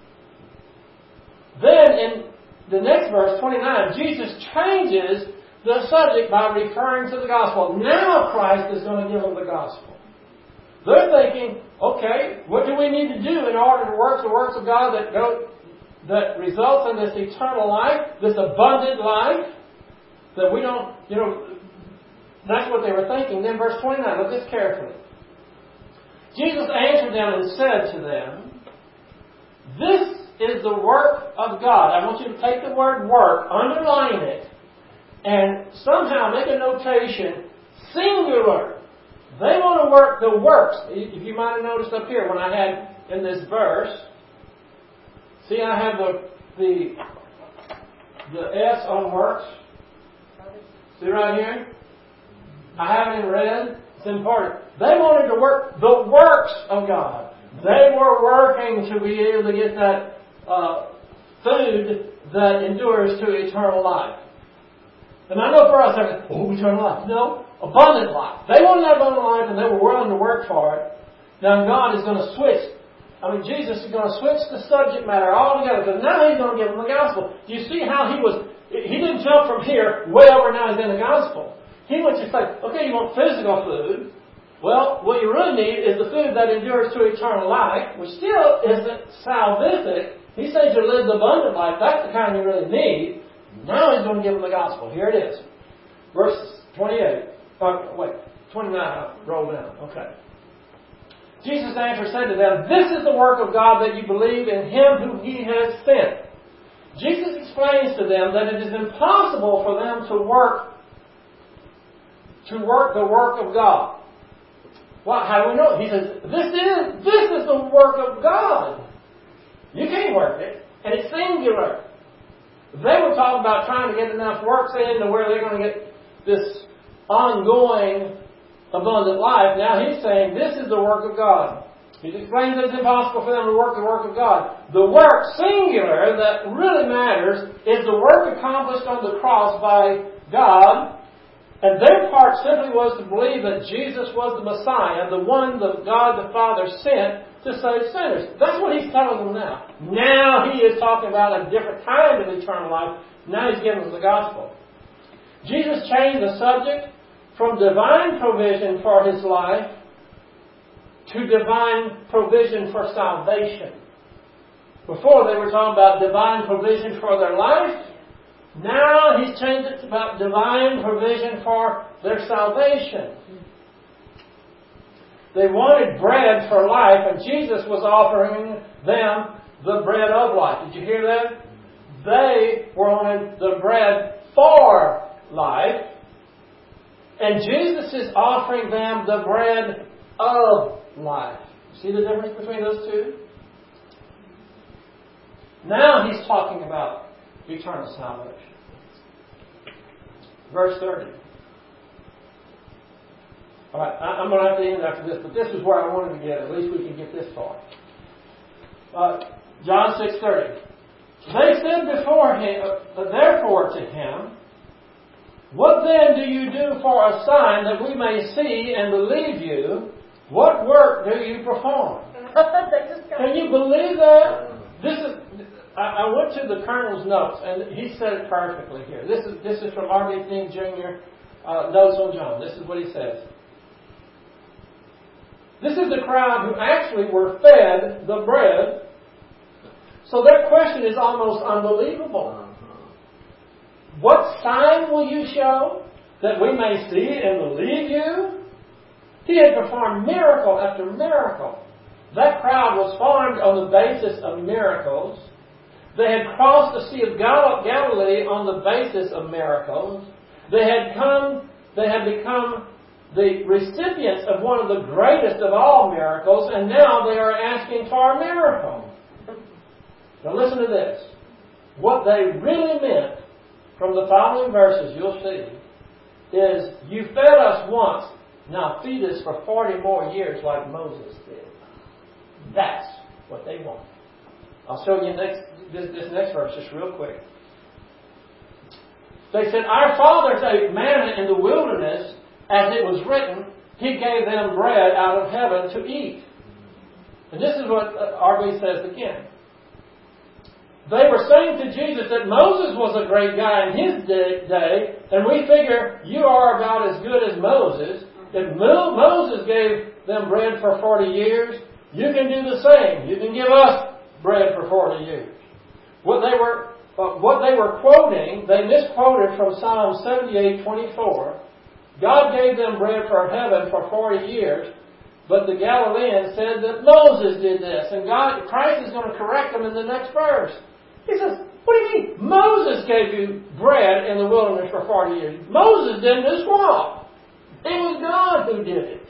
Then in the next verse, twenty-nine, Jesus changes the subject by referring to the gospel. Now Christ is going to give them the gospel. They're thinking, okay, what do we need to do in order to work the works of God that go, that results in this eternal life, this abundant life, that we don't, you know, that's what they were thinking. Then verse twenty-nine, look at this carefully. Jesus answered them and said to them, this is the work of God. I want you to take the word work, underline it, and somehow make a notation, singular. They want to work the works. If you might have noticed up here when I had in this verse, see I have the the, the S on works. See right here? I have it in red. It's important. They wanted to work the works of God. They were working to be able to get that uh, food that endures to eternal life. And I know for us, oh, eternal life. No, abundant life. They wanted that abundant life and they were willing to work for it. Now God is going to switch. I mean, Jesus is going to switch the subject matter altogether because now He's going to give them the gospel. Do you see how He was, He didn't jump from here way over now He's in the gospel. He went to say, okay, you want physical food. Well, what you really need is the food that endures to eternal life, which still isn't salvific. He says you live the abundant life. That's the kind you really need. Now He's going to give them the gospel. Here it is. Verse twenty-eight. Uh, wait, twenty-nine. Roll down. Okay. Jesus answered said to them, "This is the work of God, that you believe in Him whom He has sent." Jesus explains to them that it is impossible for them to work to work the work of God. Well, how do we know it? He says, "This is this is the work of God." You can't work it, and it's singular. They were talking about trying to get enough works in to where they're going to get this ongoing abundant life. Now He's saying this is the work of God. He explains that it's impossible for them to work the work of God. The work, singular, that really matters is the work accomplished on the cross by God. And their part simply was to believe that Jesus was the Messiah, the one that God the Father sent to save sinners. That's what He's telling them now. Now He is talking about a different kind of eternal life. Now He's giving them the gospel. Jesus changed the subject from divine provision for His life to divine provision for salvation. Before they were talking about divine provision for their life. Now He's changed it to about divine provision for their salvation. They wanted bread for life, and Jesus was offering them the bread of life. Did you hear that? They wanted the bread for life, and Jesus is offering them the bread of life. See the difference between those two? Now He's talking about eternal salvation. Verse thirty. All right, I'm going to have to end after this, but this is where I wanted to get. At least we can get this far. Uh, John six thirty. They said before him, uh, therefore to Him, "What then do you do for a sign that we may see and believe you? What work do you perform?" Can you believe that? This is. I went to the Colonel's notes, and he said it perfectly here. This is this is from R B Thiem Junior Uh, notes on John. This is what he says. This is the crowd who actually were fed the bread. So their question is almost unbelievable. What sign will you show that we may see it and believe you? He had performed miracle after miracle. That crowd was formed on the basis of miracles. They had crossed the Sea of Galilee on the basis of miracles. They had come, they had become the recipients of one of the greatest of all miracles, and now they are asking for a miracle. Now listen to this. What they really meant from the following verses, you'll see, is you fed us once, now feed us for forty more years like Moses did. That's what they want. I'll show you next, this, this next verse just real quick. They said, "Our fathers ate manna in the wilderness, as it was written, He gave them bread out of heaven to eat." And this is what R B says again. They were saying to Jesus that Moses was a great guy in his day, and we figure you are about as good as Moses. If Moses gave them bread for forty years, you can do the same. You can give us bread for forty years. What they were, uh, what they were quoting, they misquoted from Psalm seventy-eight twenty-four. God gave them bread for heaven for forty years. But the Galileans said that Moses did this, and God, Christ is going to correct them in the next verse. He says, what do you mean? Moses gave you bread in the wilderness for forty years. Moses didn't just walk. It was God who did it.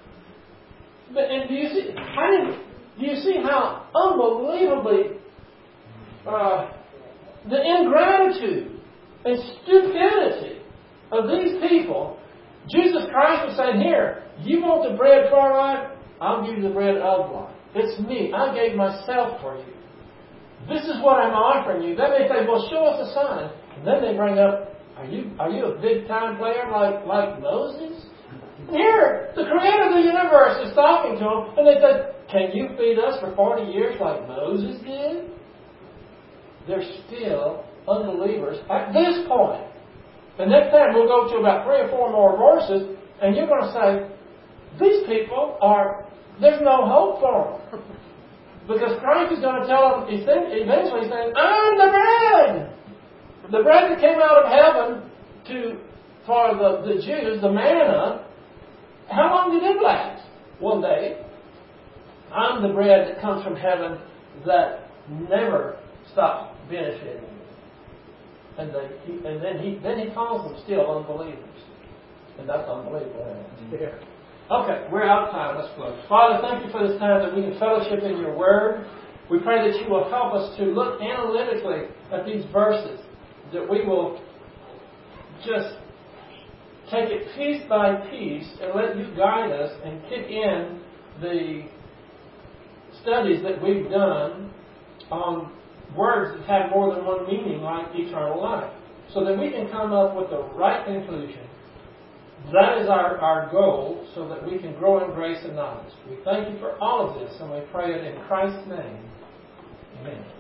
But, and do you see, I mean, do you see how unbelievably uh, the ingratitude and stupidity of these people? Jesus Christ was saying, here, you want the bread for life? I'll give you the bread of life. It's me. I gave myself for you. This is what I'm offering you. Then they say, well, show us a sign. And then they bring up, are you are you a big time player like, like Moses? Here, the creator of the universe is talking to them. And they said, can you feed us for forty years like Moses did? They're still unbelievers at this point. The next time we'll go to about three or four more verses, and you're going to say, these people are, there's no hope for them. Because Christ is going to tell them, eventually saying, I'm the bread. The bread that came out of heaven to for the, the Jews, the manna, how long did it last? One day. I'm the bread that comes from heaven that never stops benefiting. And, they, he, and then he then he calls them still unbelievers. And that's unbelievable. Yeah. Okay, we're out of time. Let's close. Father, thank you for this time that we can fellowship in your word. We pray that you will help us to look analytically at these verses. That we will just take it piece by piece and let you guide us and kick in the studies that we've done on words that have more than one meaning, like eternal life, so that we can come up with the right conclusion. That is our, our goal, so that we can grow in grace and knowledge. We thank you for all of this, and we pray it in Christ's name. Amen.